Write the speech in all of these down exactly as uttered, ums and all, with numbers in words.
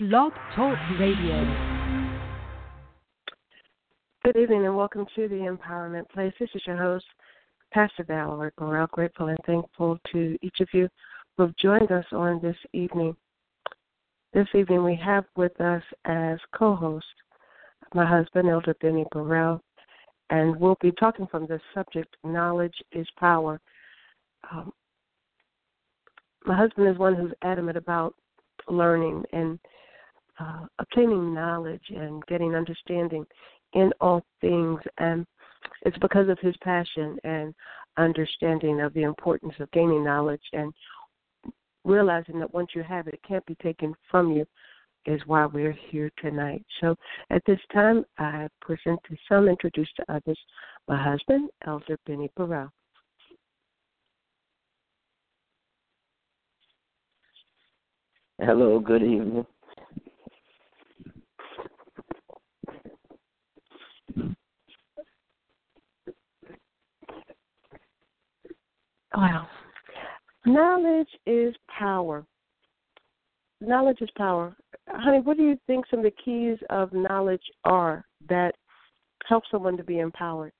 Blog Talk Radio. Good evening and welcome to the Empowerment Place. This is your host, Pastor Valerie Burrell. Grateful and thankful to each of you who have joined us on this evening. This evening we have with us as co-host my husband, Elder Benny Burrell, and we'll be talking from the subject, Knowledge is Power. Um, my husband is one who's adamant about learning and uh, obtaining knowledge and getting understanding in all things, and it's because of his passion and understanding of the importance of gaining knowledge and realizing that once you have it, it can't be taken from you, is why we're here tonight. So at this time, I present to some, introduce to others, my husband, Elder Benny Burrell. Hello, good evening. Wow. Knowledge is power. Knowledge is power. Honey, what do you think some of the keys of knowledge are that help someone to be empowered?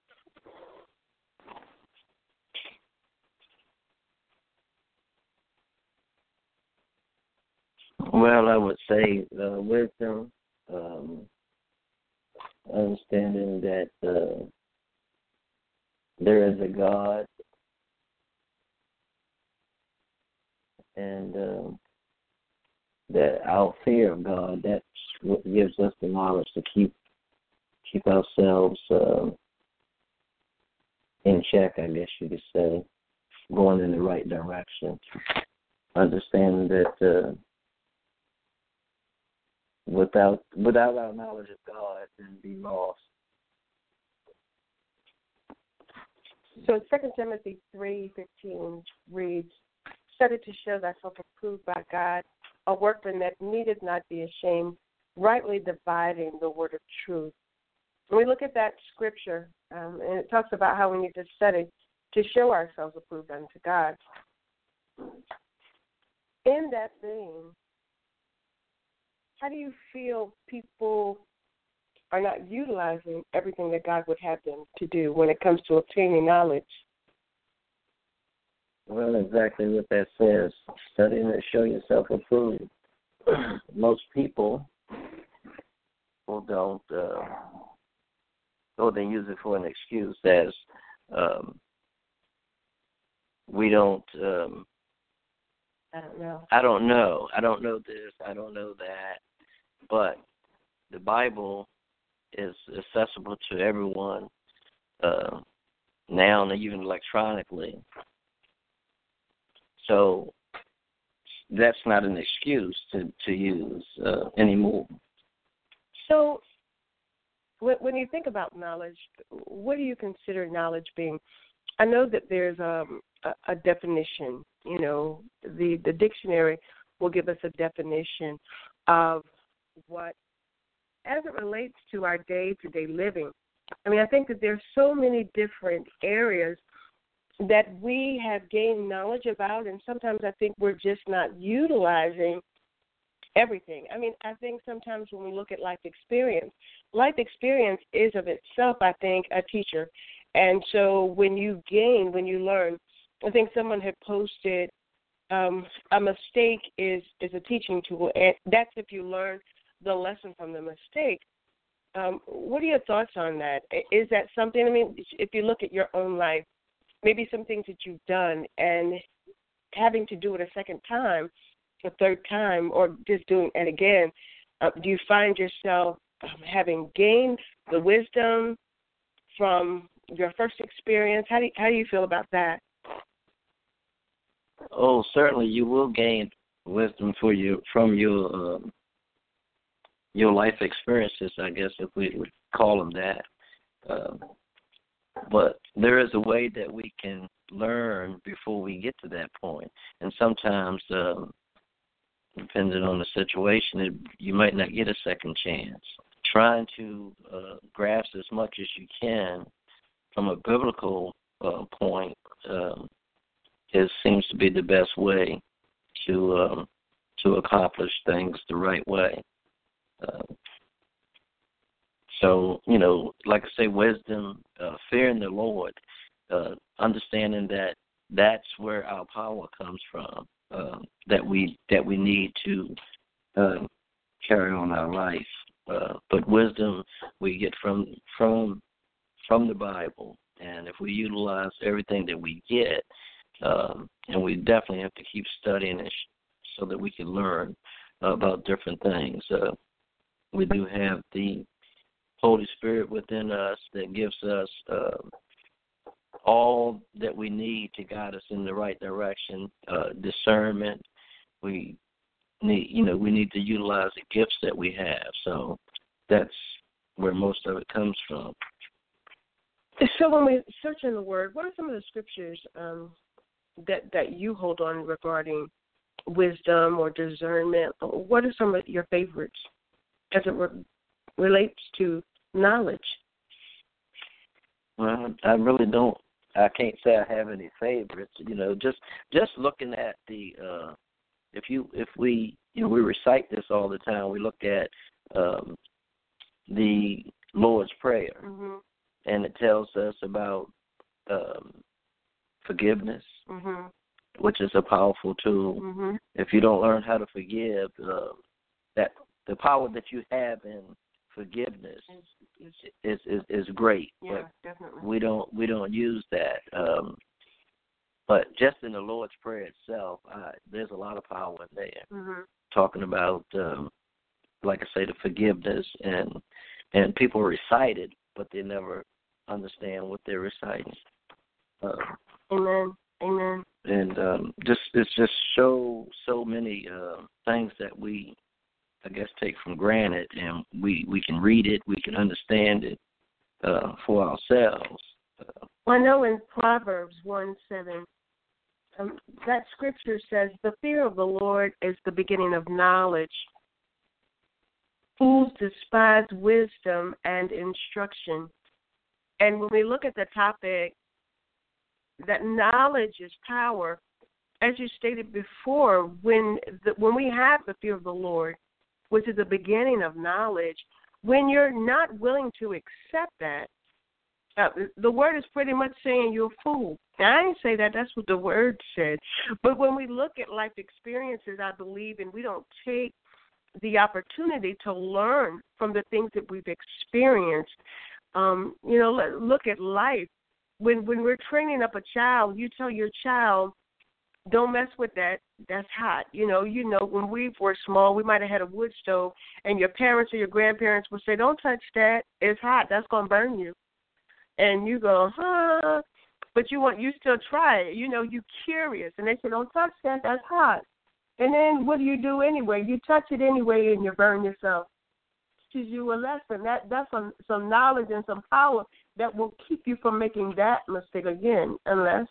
Well, I would say uh, wisdom, um, understanding that uh, there is a God, and um, that our fear of God, that's what gives us the knowledge to keep keep ourselves uh, in check, I guess you could say, going in the right direction. Understanding that uh, without without our knowledge of God, then be lost. So Second Timothy three fifteen reads, "Study to show thyself approved by God, a workman that needeth not be ashamed, rightly dividing the word of truth." When we look at that scripture, um, and it talks about how we need to study to show ourselves approved unto God. In that vein, how do you feel people are not utilizing everything that God would have them to do when it comes to obtaining knowledge? Well, exactly what that says. Studying to show yourself approved. Most people who don't, uh, or they use it for an excuse as um, we don't, um, I don't know. I don't know. I don't know this. I don't know that. But the Bible is accessible to everyone uh, now and even electronically. So that's not an excuse to, to use uh, anymore. So when, when you think about knowledge, what do you consider knowledge being? I know that there's um, a, a definition. You know, the, the dictionary will give us a definition of what, as it relates to our day-to-day living. I mean, I think that there's so many different areas that we have gained knowledge about, and sometimes I think we're just not utilizing everything. I mean, I think sometimes when we look at life experience, life experience is of itself, I think, a teacher. And so when you gain, when you learn, I think someone had posted um, a mistake is, is a teaching tool, and that's if you learn the lesson from the mistake. Um, what are your thoughts on that? Is that something, I mean, if you look at your own life, maybe some things that you've done and having to do it a second time, a third time, or just doing it again, uh, do you find yourself um, having gained the wisdom from your first experience? How do you, how do you feel about that? Oh, certainly you will gain wisdom for you from your um, your life experiences, I guess, if we would call them that. Um, But there is a way that we can learn before we get to that point. And sometimes, um, depending on the situation, it, you might not get a second chance. Trying to uh, grasp as much as you can from a biblical uh, point um, it seems to be the best way to um, to accomplish things the right way. Uh, so, you know, like I say, wisdom, uh, fearing the Lord, uh, understanding that that's where our power comes from, uh, that we that we need to uh, carry on our life. Uh, but wisdom we get from from from the Bible, and if we utilize everything that we get, um, and we definitely have to keep studying it so that we can learn about different things. Uh, we do have the Holy Spirit within us that gives us uh, all that we need to guide us in the right direction, uh, discernment. We need, you know, we need to utilize the gifts that we have. So that's where most of it comes from. So when we search in the Word, what are some of the scriptures um, that that you hold on regarding wisdom or discernment? What are some of your favorites as it re- relates to knowledge? Well, I really don't. I can't say I have any favorites. You know, just just looking at the uh, if you if we you know we recite this all the time. We look at um, the Lord's Prayer, mm-hmm. and it tells us about um, forgiveness, mm-hmm. which is a powerful tool. Mm-hmm. If you don't learn how to forgive, uh, that the power that you have in forgiveness is is, is, is great. Yeah, but definitely. We don't we don't use that. Um, but just in the Lord's Prayer itself, uh, there's a lot of power in there. Mm-hmm. Talking about, um, like I say, the forgiveness, and and people recite it, but they never understand what they're reciting. Uh, Amen. Amen. And um, just it's just so so many uh, things that we, I guess, take for granted, and we, we can read it, we can understand it uh, for ourselves. Uh, well, I know in Proverbs one seven, um, that scripture says, "The fear of the Lord is the beginning of knowledge. Fools despise wisdom and instruction." And when we look at the topic, that knowledge is power, as you stated before, when the, when we have the fear of the Lord, which is the beginning of knowledge, when you're not willing to accept that, uh, the word is pretty much saying you're a fool. Now, I didn't say that. That's what the word said. But when we look at life experiences, I believe, and we don't take the opportunity to learn from the things that we've experienced, um, you know, let, look at life. When when we're training up a child, you tell your child, don't mess with that. That's hot. You know, you know, when we were small, we might have had a wood stove, and your parents or your grandparents would say, don't touch that. It's hot. That's going to burn you. And you go, huh? But you want, you still try it. You know, you're curious. And they say, don't touch that. That's hot. And then what do you do anyway? You touch it anyway, and you burn yourself. Teaches you a lesson. That That's some, some knowledge and some power that will keep you from making that mistake again, unless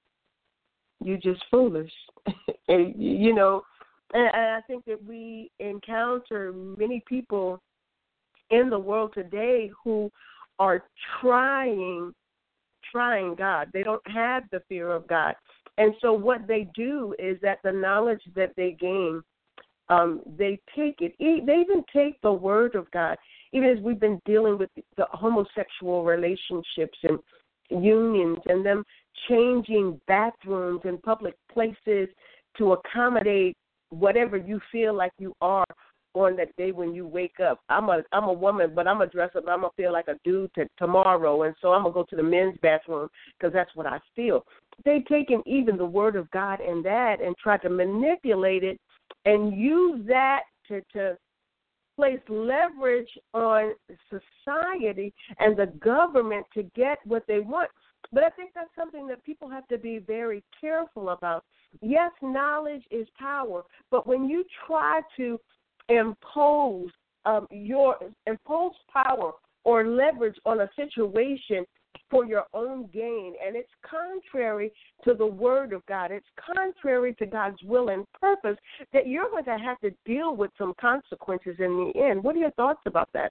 you're just foolish. and, you know, and, and I think that we encounter many people in the world today who are trying, trying God. They don't have the fear of God. And so what they do is that the knowledge that they gain, um, they take it. They even take the word of God. Even as we've been dealing with the homosexual relationships and unions and them changing bathrooms in public places to accommodate whatever you feel like you are on that day when you wake up. I'm a I'm a woman, but I'm a dress up. I'm gonna feel like a dude t- tomorrow, and so I'm gonna go to the men's bathroom because that's what I feel. They've taken even the word of God in that and tried to manipulate it and use that to to place leverage on society and the government to get what they want. But I think that's something that people have to be very careful about. Yes, knowledge is power, but when you try to impose um, your impose power or leverage on a situation for your own gain, and it's contrary to the word of God, it's contrary to God's will and purpose, that you're going to have to deal with some consequences in the end. What are your thoughts about that?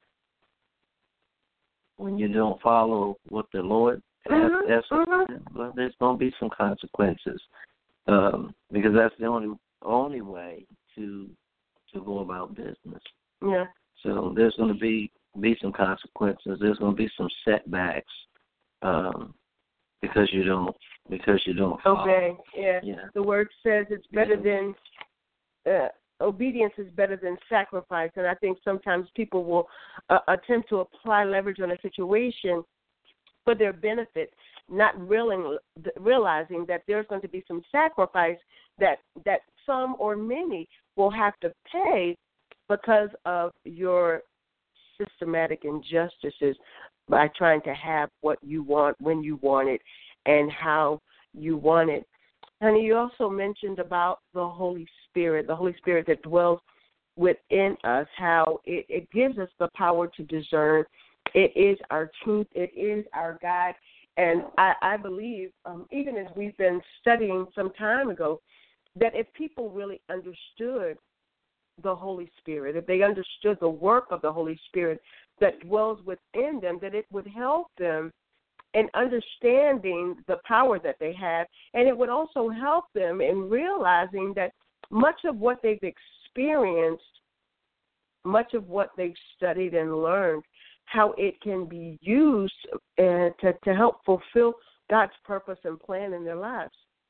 When you don't follow what the Lord mm-hmm. asks, mm-hmm. well, there's going to be some consequences, um, because that's the only only way to to go about business. Yeah. So there's going to be be some consequences. There's going to be some setbacks um, because you don't because you don't obey. Yeah. yeah. The word says it's better yeah. than uh, obedience is better than sacrifice, and I think sometimes people will uh, attempt to apply leverage on a situation for their benefit, not realizing, realizing that there's going to be some sacrifice that that some or many will have to pay because of your systematic injustices by trying to have what you want, when you want it, and how you want it. Honey, you also mentioned about the Holy Spirit, the Holy Spirit that dwells within us, how it, it gives us the power to discern. It is our truth. It is our guide. And I, I believe, um, even as we've been studying some time ago, that if people really understood the Holy Spirit, if they understood the work of the Holy Spirit that dwells within them, that it would help them in understanding the power that they have, and it would also help them in realizing that much of what they've experienced, much of what they've studied and learned, how it can be used uh, to, to help fulfill God's purpose and plan in their lives.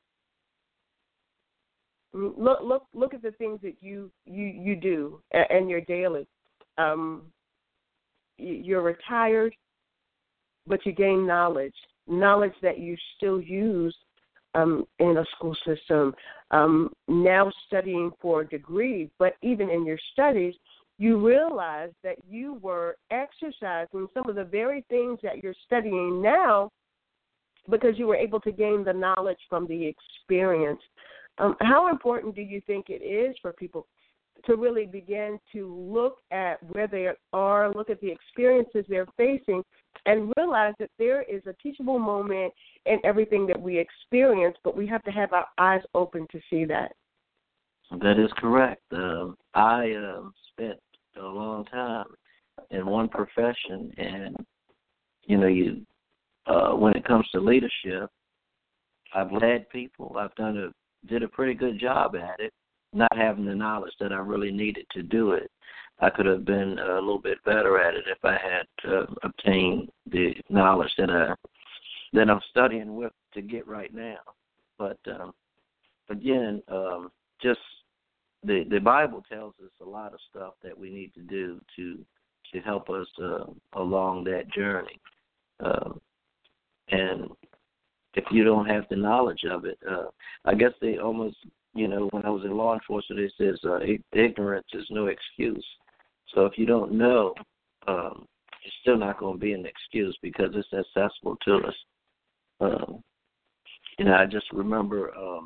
Look, look, look at the things that you you, you do and your daily. Um, you're retired, but you gain knowledge, knowledge that you still use um, in a school system. Um, now studying for a degree, but even in your studies, you realize that you were exercising some of the very things that you're studying now because you were able to gain the knowledge from the experience. Um, how important do you think it is for people to really begin to look at where they are, look at the experiences they're facing, and realize that there is a teachable moment in everything that we experience, but we have to have our eyes open to see that? That is correct. Uh, I uh, spent a long time in one profession, and, you know, you uh, when it comes to leadership, I've led people. I've done a did a pretty good job at it, not having the knowledge that I really needed to do it. I could have been a little bit better at it if I had uh, obtained the knowledge that, I, that I'm studying with to get right now. But, um, again, um, just the, the Bible tells us a lot of stuff that we need to do to, to help us uh, along that journey. Um, and if you don't have the knowledge of it, uh, I guess they almost, you know, when I was in law enforcement, it says uh, ignorance is no excuse. So if you don't know, um, it's still not going to be an excuse because it's accessible to us. Um, you know, I just remember, um,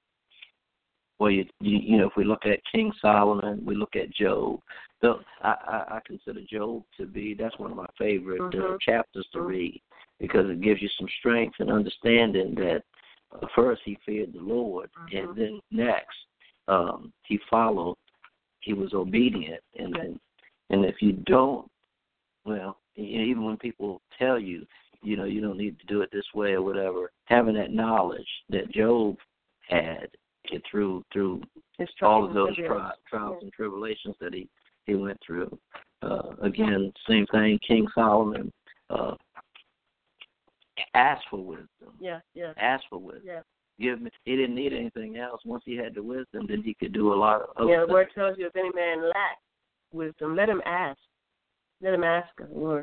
well, you, you, you know, if we look at King Solomon, we look at Job. So I, I, I consider Job to be, that's one of my favorite mm-hmm. uh, chapters to read, because it gives you some strength and understanding that uh, first he feared the Lord, mm-hmm. and then next um, he followed, he was obedient. And then, and if you don't, well, even when people tell you, you know, you don't need to do it this way or whatever, having that knowledge that Job had through through all of those tri- trials yeah. and tribulations that he, he went through. Uh, again, same thing, King Solomon, uh, asked for wisdom. Yeah, yeah. Asked for wisdom. Yeah. Give me, he didn't need anything else. Once he had the wisdom, then he could do a lot of other Yeah, the things. word tells you if any man lacks wisdom, let him ask. Let him ask the Lord.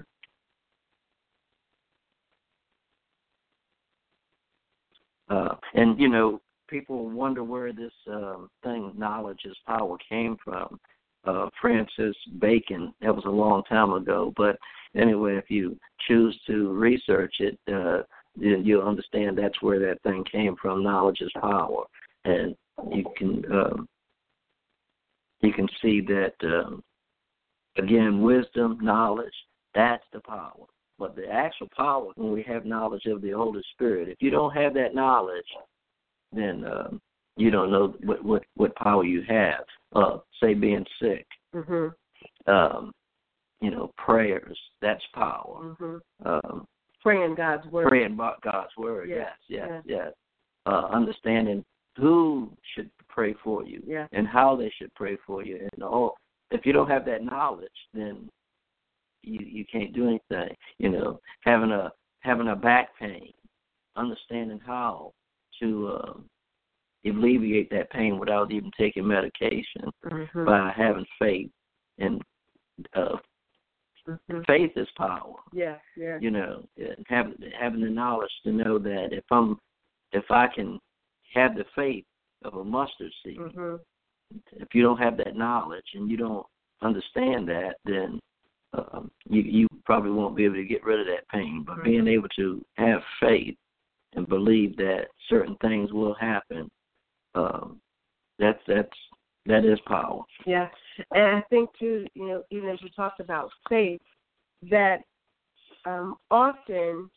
Uh, and, you know, people wonder where this um, thing, knowledge is power, came from. Uh, Francis Bacon, that was a long time ago. But anyway, if you choose to research it, uh, then you'll understand that's where that thing came from. Knowledge is power. And you can um, you can see that, um, again, wisdom, knowledge, that's the power. But the actual power, when we have knowledge of the Holy Spirit, if you don't have that knowledge, then um, you don't know what, what, what power you have. Uh, say being sick, mm-hmm. um, you know, prayers, that's power. Mm-hmm. Um, praying God's word. Praying about God's word, yes, yes, yes. yes. Uh, understanding who should pray for you, yeah. and how they should pray for you. And all, if you don't have that knowledge, then you you can't do anything. You know, having a having a back pain, understanding how to uh, alleviate that pain without even taking medication, mm-hmm. by having faith. And uh, mm-hmm. faith is power. Yeah, yeah. You know, having having the knowledge to know that if I'm if I can have the faith of a mustard seed, mm-hmm. if you don't have that knowledge and you don't understand that, then um, you you probably won't be able to get rid of that pain. But mm-hmm. being able to have faith and believe that certain things will happen, um, that's that's that is power. Yeah, and I think too, you know, even as you talked about faith, that um, often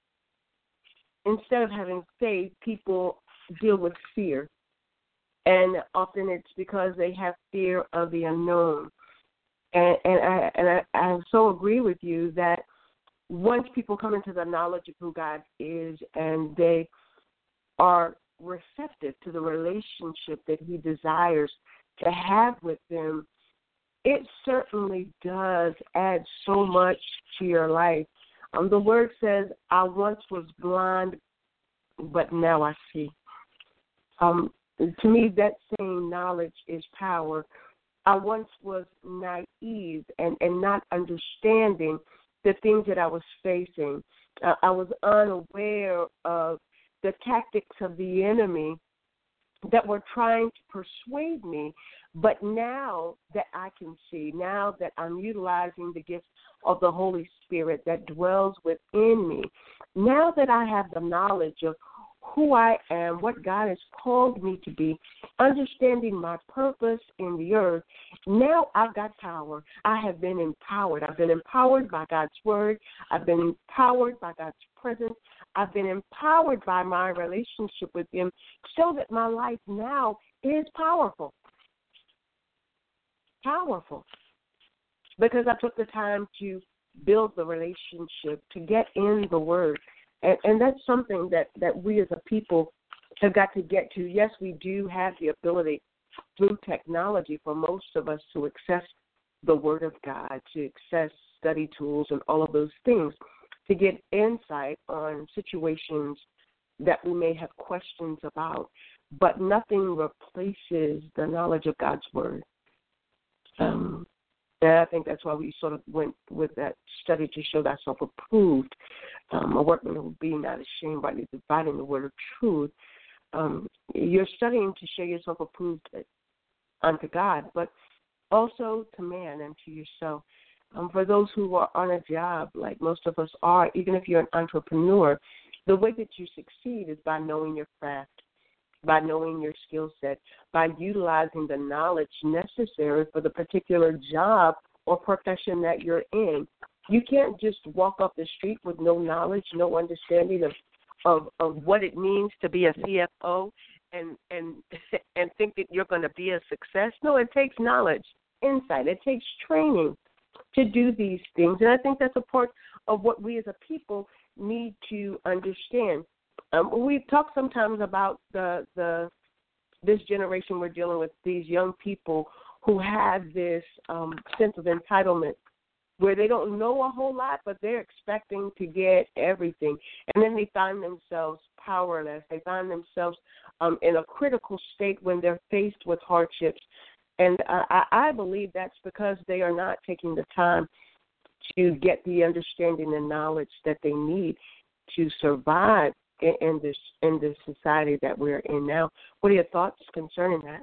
instead of having faith, people deal with fear, and often it's because they have fear of the unknown. And, and I and I, I so agree with you that once people come into the knowledge of who God is, and they are receptive to the relationship that He desires to have with them, it certainly does add so much to your life. Um, the Word says, "I once was blind, but now I see." Um, to me, that same knowledge is power. I once was naive and, and not understanding the things that I was facing. Uh, I was unaware of the tactics of the enemy that were trying to persuade me. But now that I can see, now that I'm utilizing the gift of the Holy Spirit that dwells within me, now that I have the knowledge of who I am, what God has called me to be, understanding my purpose in the earth, now I've got power. I have been empowered. I've been empowered by God's word. I've been empowered by God's presence. I've been empowered by my relationship with Him, so that my life now is powerful. Powerful. Because I took the time to build the relationship, to get in the word. And, and that's something that, that we as a people have got to get to. Yes, we do have the ability through technology for most of us to access the Word of God, to access study tools and all of those things, to get insight on situations that we may have questions about. But nothing replaces the knowledge of God's Word. Um, and I think that's why we sort of went with that study to show thyself approved. Um, a workman who be not ashamed, rightly dividing the word of truth. Um, you're studying to show yourself approved unto God, but also to man and to yourself. Um, for those who are on a job, like most of us are, even if you're an entrepreneur, the way that you succeed is by knowing your craft, by knowing your skill set, by utilizing the knowledge necessary for the particular job or profession that you're in. You can't just walk off the street with no knowledge, no understanding of, of, of what it means to be a C F O and and and think that you're going to be a success. No, it takes knowledge, insight. It takes training to do these things. And I think that's a part of what we as a people need to understand. Um, we've talked sometimes about the the this generation we're dealing with, these young people who have this um, sense of entitlement, where they don't know a whole lot, but they're expecting to get everything. And then they find themselves powerless. They find themselves um, in a critical state when they're faced with hardships. And uh, I, I believe that's because they are not taking the time to get the understanding and knowledge that they need to survive in, in this in this society that we're in now. What are your thoughts concerning that?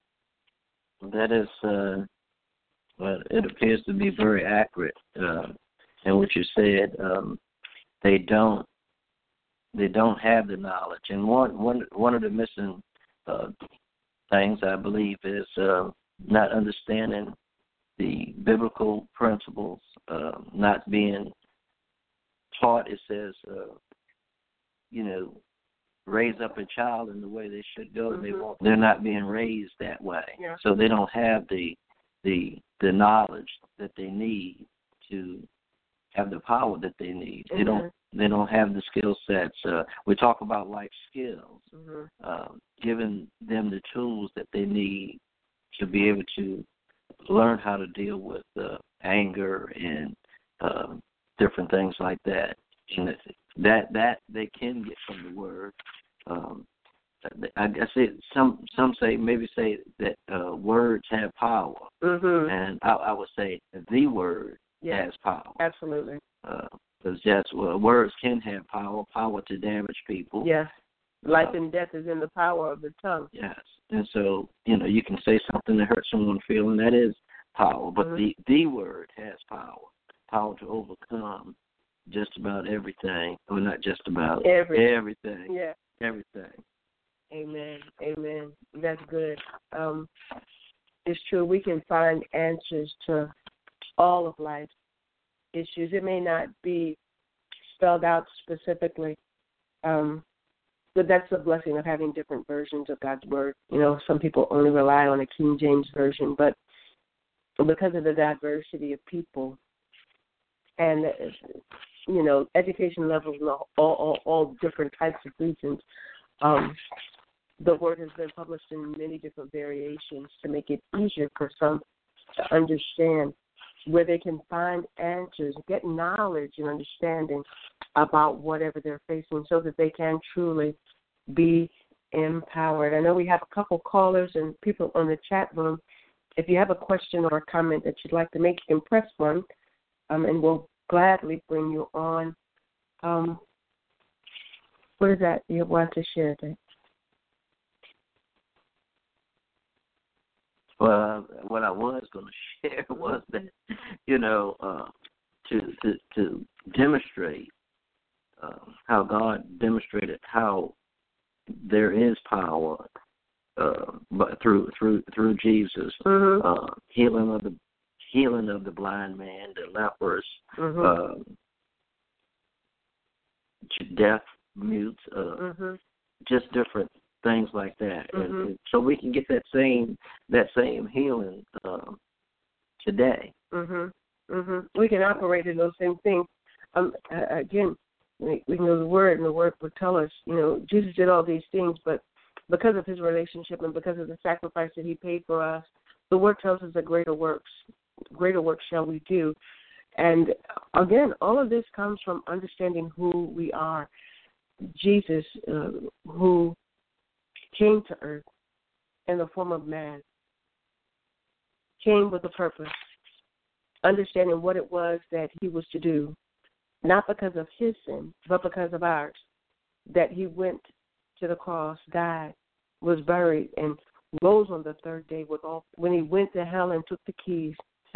That is... Uh... Well, it appears to be very accurate uh, in what you said. Um, they don't, they don't have the knowledge, and one one one of the missing uh, things I believe is uh, not understanding the biblical principles, uh, not being taught. It says, uh, you know, raise up a child in the way they should go. Mm-hmm. They won't. They're not being raised that way, yeah. So they don't have the the the knowledge that they need to have the power that they need. Mm-hmm. They don't they don't have the skill sets. Uh, we talk about life skills, mm-hmm. uh, giving them the tools that they need to be able to learn how to deal with uh, anger and uh, different things like that. And that that they can get from the Word. Um, I guess it, some some say maybe say that uh, words have power, mm-hmm. and I, I would say the Word yes. has power. Absolutely. Because uh, that's well, words can have power, power to damage people. Yes. Life uh, and death is in the power of the tongue. Yes, and so you know you can say something that hurts someone's feeling. That is power, but mm-hmm. the the Word has power, power to overcome just about everything, or not just about everything. Everything. Yeah. Everything. Amen. Amen. That's good. Um, it's true. We can find answers to all of life's issues. It may not be spelled out specifically, um, but that's the blessing of having different versions of God's Word. You know, some people only rely on a King James Version, but because of the diversity of people and, you know, education levels in all, all, all different types of regions, um, the Word has been published in many different variations to make it easier for some to understand, where they can find answers, get knowledge and understanding about whatever they're facing so that they can truly be empowered. I know we have a couple callers and people on the chat room. If you have a question or a comment that you'd like to make, you can press one, um, and we'll gladly bring you on. Um, what is that you want to share today? Well, what I was going to share was that, you know, uh, to, to to demonstrate uh, how God demonstrated how there is power, uh, but through through through Jesus, mm-hmm. uh, healing of the healing of the blind man, the lepers, mm-hmm. uh, deaf, mutes, uh, mm-hmm. just different things like that, mm-hmm. and, and so we can get that same that same healing uh, today. Mhm. Mhm. We can operate in those same things. Um. Uh, again, we, we know the Word, and the Word would tell us. You know, Jesus did all these things, but because of His relationship and because of the sacrifice that He paid for us, the Word tells us that greater works, greater works shall we do. And again, all of this comes from understanding who we are. Jesus, uh, who came to earth in the form of man, came with a purpose, understanding what it was that he was to do, not because of his sin, but because of ours, that he went to the cross, died, was buried, and rose on the third day with all. When he went to hell and took the keys,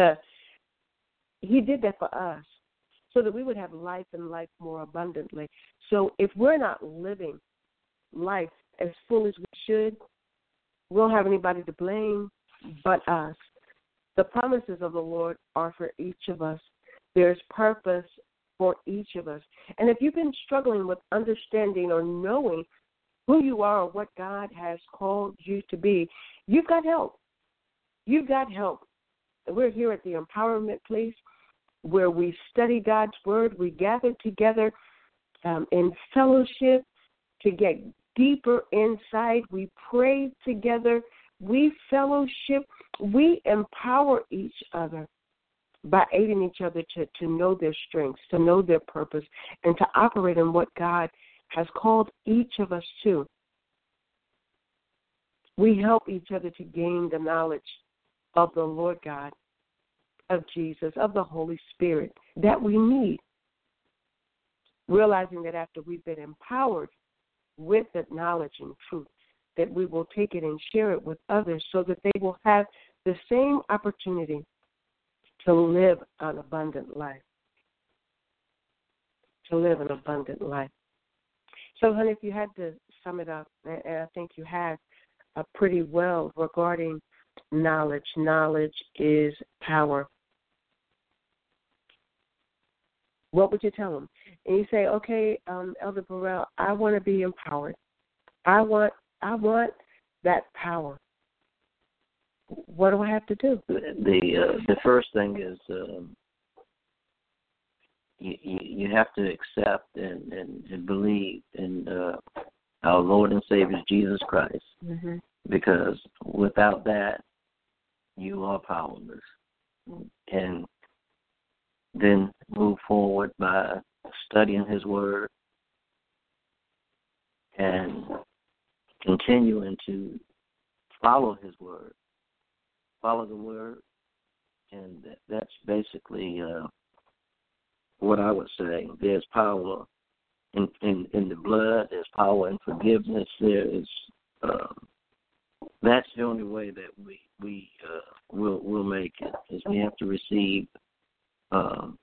he did that for us so that we would have life and life more abundantly. So if we're not living life as full as we should, we don't have anybody to blame but us. The promises of the Lord are for each of us. There's purpose for each of us. And if you've been struggling with understanding or knowing who you are or what God has called you to be, you've got help. You've got help. We're here at the Empowerment Place where we study God's Word. We gather together um, in fellowship to get deeper insight. We pray together. We fellowship. We empower each other by aiding each other to, to know their strengths, to know their purpose, and to operate in what God has called each of us to. We help each other to gain the knowledge of the Lord God, of Jesus, of the Holy Spirit that we need, realizing that after we've been empowered with that knowledge and truth, that we will take it and share it with others so that they will have the same opportunity to live an abundant life, to live an abundant life. So, honey, if you had to sum it up, and I think you have uh, pretty well regarding knowledge, knowledge is power. What would you tell them? And you say, okay, um, Elder Burrell, I want to be empowered. I want, I want that power. What do I have to do? The uh, the first thing is um, you, you, you have to accept and, and, and believe in uh, our Lord and Savior Jesus Christ, mm-hmm. because without that, you are powerless. And then move forward by studying His Word and continuing to follow His Word. Follow the Word, and that's basically uh, what I would say. There's power in, in, in the blood. There's power in forgiveness. There is. Uh, that's the only way that we we uh, will will make it. Is we have to receive um,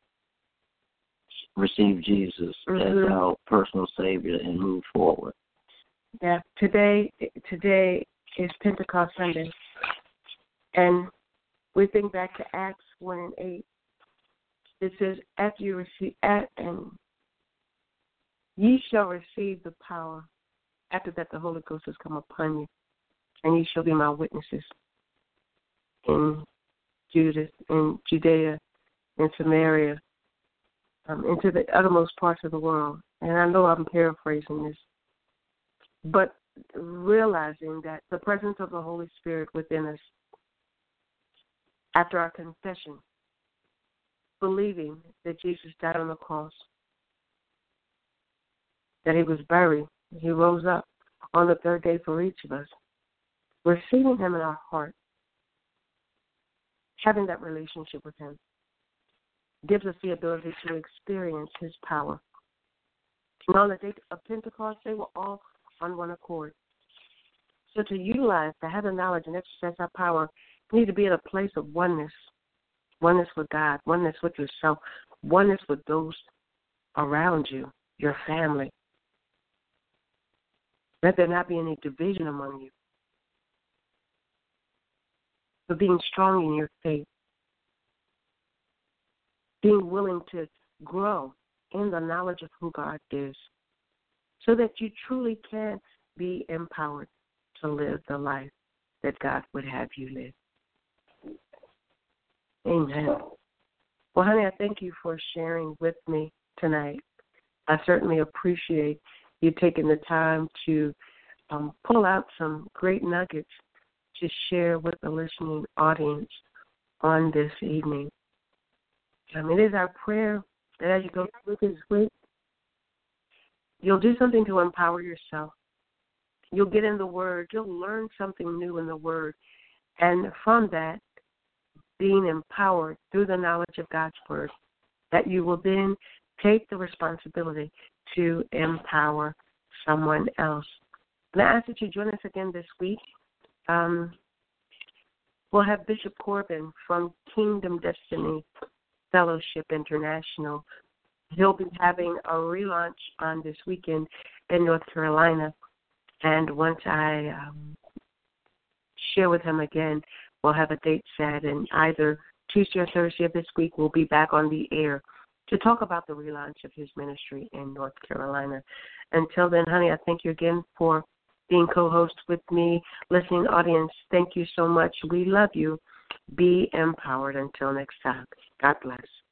receive Jesus mm-hmm. as our personal Savior and move forward. Yeah. Today today is Pentecost Sunday, and we think back to Acts one and eight. It says, "After you receive, at, and ye shall receive the power. After that, the Holy Ghost has come upon you, and ye shall be my witnesses in Judah, in Judea, in Samaria, um, into the uttermost parts of the world." And I know I'm paraphrasing this, but realizing that the presence of the Holy Spirit within us, after our confession, believing that Jesus died on the cross, that He was buried, He rose up on the third day for each of us, receiving Him in our heart, having that relationship with Him, gives us the ability to experience His power. And on the day of Pentecost, they were all on one accord. So to utilize, to have the knowledge and exercise our power, you need to be in a place of oneness, oneness with God, oneness with yourself, oneness with those around you, your family. Let there not be any division among you, but being strong in your faith, being willing to grow in the knowledge of who God is, so that you truly can be empowered to live the life that God would have you live. Amen. Well, honey, I thank you for sharing with me tonight. I certainly appreciate you taking the time to um, pull out some great nuggets to share with the listening audience on this evening. Um, it is our prayer that as you go through this week, you'll do something to empower yourself. You'll get in the Word. You'll learn something new in the Word. And from that, being empowered through the knowledge of God's Word, that you will then take the responsibility to empower someone else. And I ask that you join us again this week. Um, we'll have Bishop Corbin from Kingdom Destiny Fellowship International. He'll be having a relaunch on this weekend in North Carolina. And once I um, share with him again, we'll have a date set, and either Tuesday or Thursday of this week we'll be back on the air to talk about the relaunch of his ministry in North Carolina. Until then, honey, I thank you again for being co-host with me. Listening audience, thank you so much. We love you. Be empowered. Until next time. God bless.